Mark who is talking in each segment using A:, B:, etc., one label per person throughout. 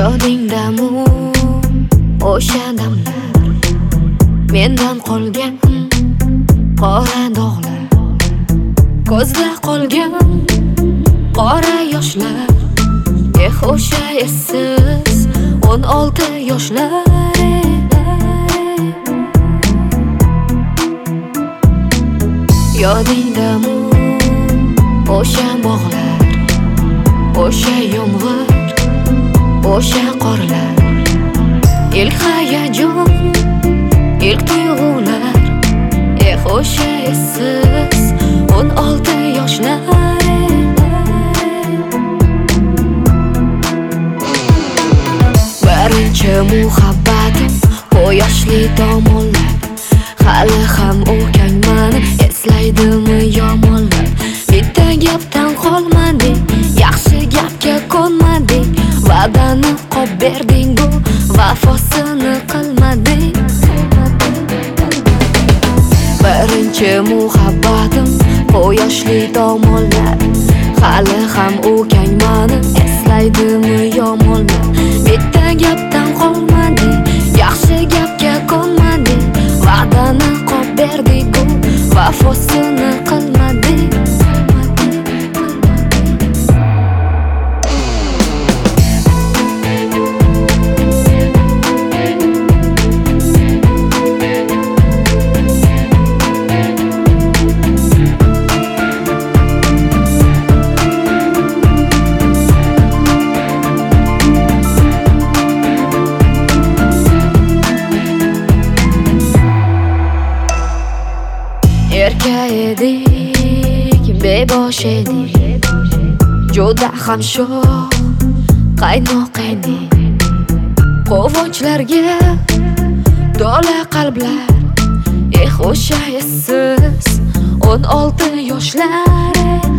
A: Yodingdami o'sha damlar, mendan qolgan qora dog'lar, ko'zda qolgan qora yoshlar. O'sha essiz 16 yoshlar. Yodingdami o'sha bog'lar, o'sha yomg'ir, o'sha qorlar, ilk hayajon, ilk tuyg'ular. O'sha essiz 16 yoshlar. Birinchi muhabbatim quyoshli tomonlar, hali ham o'kangman, eslaydimi yomonlar. Bitta gapdan qolmadik, yaxshi gapga ko'nmadik, va'dani qop berding-ku, vafosini qilmadik. Birinchi muhabbatim quyoshli tomonlar, hali ham o'kangman, eslaydimi yomonlar. Bitta gapdan qolmadik, yaxshi gapga ko'nmadik, va'dani qop berdik-ku, vafosini qilmadik. Erka edik, bebosh edik, juda ham sho'x qaynoq edik. Quvonchlarga to'la qalblar, o'sha essiz 16 yoshlar.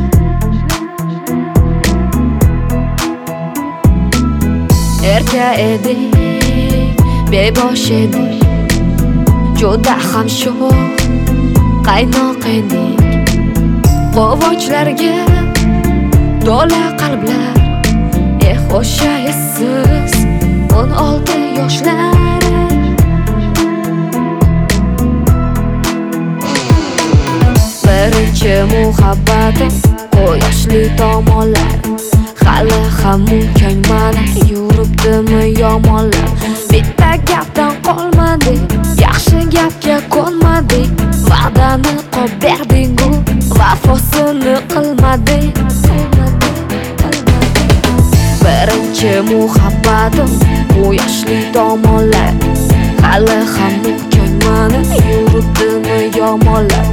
A: Erka edik, bebosh edik, juda ham sho'x qaynoq edik. Quvonchlarga to'la qalblar, o'sha essiz 16 yoshlar. Birinchi muhabbatim quyoshli tomonlar, hali ham o'kangman, yuribdimi yomonlar. Bitta gapdan qolmadik, yaxshi gapga ko'nmadik, va'dani qop berding-ku, vafosini qilmadik. Birinchi muhabbatim quyoshli tomonlar, hali ham o'kangman, yuribdimi yomonlar.